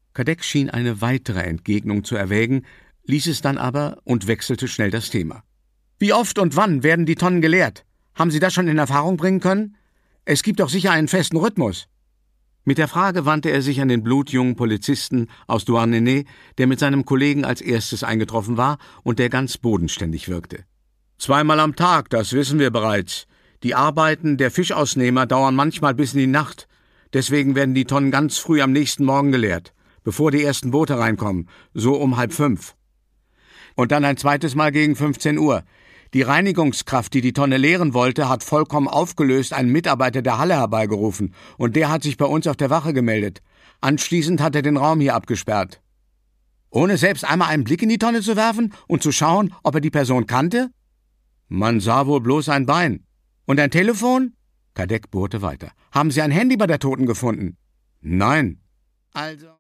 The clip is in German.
Kadek schien eine weitere Entgegnung zu erwägen, ließ es dann aber und wechselte schnell das Thema. »Wie oft und wann werden die Tonnen geleert? Haben Sie das schon in Erfahrung bringen können? Es gibt doch sicher einen festen Rhythmus.« Mit der Frage wandte er sich an den blutjungen Polizisten aus Douarnenez, der mit seinem Kollegen als erstes eingetroffen war und der ganz bodenständig wirkte. »Zweimal am Tag, das wissen wir bereits. Die Arbeiten der Fischausnehmer dauern manchmal bis in die Nacht. Deswegen werden die Tonnen ganz früh am nächsten Morgen geleert, bevor die ersten Boote reinkommen, so um 4:30. Und dann ein zweites Mal gegen 15 Uhr. Die Reinigungskraft, die die Tonne leeren wollte, hat vollkommen aufgelöst einen Mitarbeiter der Halle herbeigerufen, und der hat sich bei uns auf der Wache gemeldet. Anschließend hat er den Raum hier abgesperrt. Ohne selbst einmal einen Blick in die Tonne zu werfen und zu schauen, ob er die Person kannte? Man sah wohl bloß ein Bein. Und ein Telefon? Kadek bohrte weiter. Haben Sie ein Handy bei der Toten gefunden? Nein. Also...